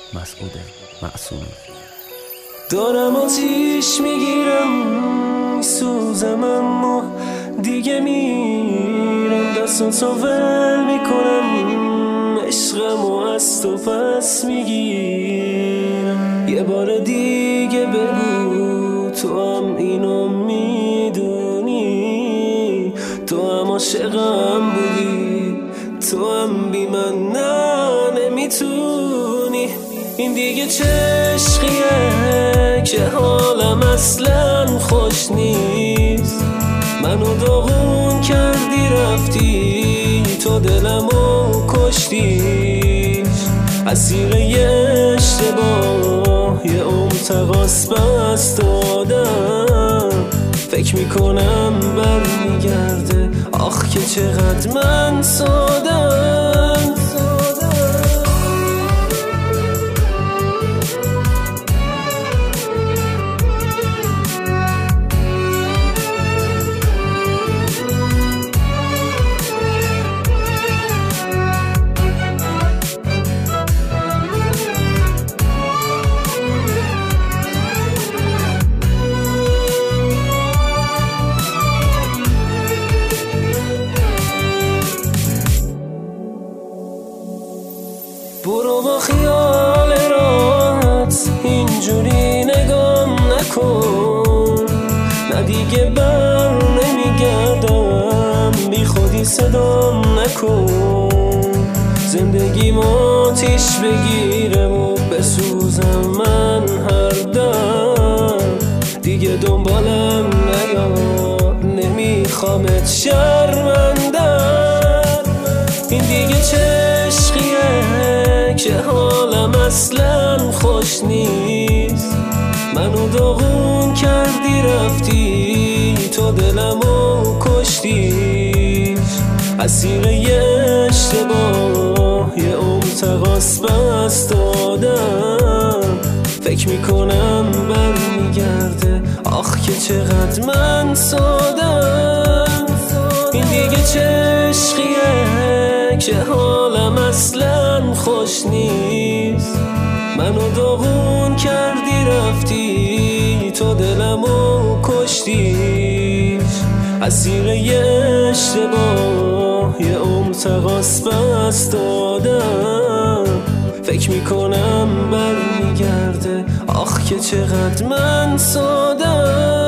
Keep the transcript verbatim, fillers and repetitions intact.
مسعود معصومی. دارم آتیش میگیرم سوزم، اما دیگه میرم دستاتو ول میکنم، عشقمو از تو پس میگیرم. یه بار دیگه بگو تو هم اینو میدونی، تو هم عاشقم بودی، تو هم بی من نه نمیتونی. این دیگه چه عشقیه که حالم اصلا خوش نیست، منو داغون کردی رفتی تو دلمو کشتی. اسیر یه اشتباه یه عمر تقاس بست دادم، فکر میکنم برمیگرده، آخ که چقدر من سادم. برو با خیال راحت اینجوری نگام نکن، نه دیگه بر نمیگردم، بی خودی صدام نکن. زندگی آتیش بگیره و بسوزم من هر دم، دیگه دنبالم نیا نمیخوامت شرمندم. این دیگه چه عشقیه که حالم اصلا خوش نیست، منو داغون کردی رفتی تو دلمو کشتی. اسیر یه اشتباه یه عمر تقاس بست دادم، فکر میکنم برمیگرده، آخ که چقدر من سادم. این دیگه چه عشقیه که حالم اصلا خوش نیست، منو داغون کردی رفتی تو دلمو کشتی. اسیر یه اشتباه یه عمر تقاس بست دادم، فکر میکنم برمیگرده، آخ که چقدر من سادم.